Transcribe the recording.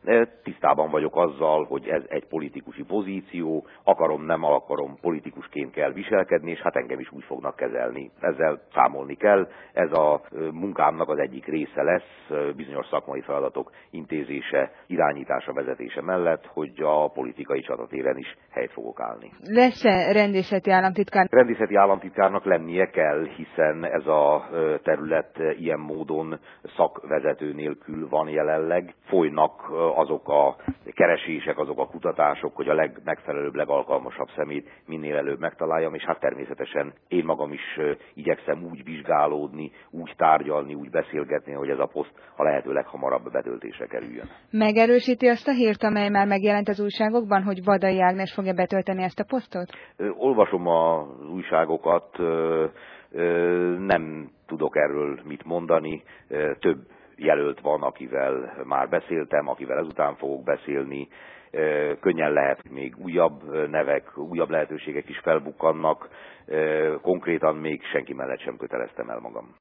Tisztában vagyok azzal, hogy ez egy politikusi pozíció, akarom, nem akarom, politikusként kell viselkedni, és hát engem is úgy fognak kezelni. Ezzel számolni kell, ez a munkámnak az egyik része lesz, bizonyos szakmai feladatok intézése, irányítása, vezetése mellett, hogy a politikai csatatéren is helyt fogok állni. Lesz-e rendészeti államtitkár? Rendészeti államtitkárnak lennie kell, hiszen ez a terület ilyen módon szakvezető nélkül van jelenleg. Folynak azok a keresések, azok a kutatások, hogy a legmegfelelőbb, legalkalmasabb szemét minél előbb megtaláljam, és hát természetesen én magam is igyekszem úgy vizsgálódni, úgy tárgyalni, úgy beszélgetni, hogy ez a poszt a lehető leghamarabb betöltésre kerüljön. Megerősíti azt a hírt, amely már megjelent az újságokban, hogy Vadai Ágnes fogja betölteni ezt a posztot? Olvasom az újságokat, nem tudok erről mit mondani, több jelölt van, akivel már beszéltem, akivel ezután fogok beszélni. Könnyen lehet, még újabb nevek, újabb lehetőségek is felbukkannak. Konkrétan még senki mellett sem köteleztem el magam.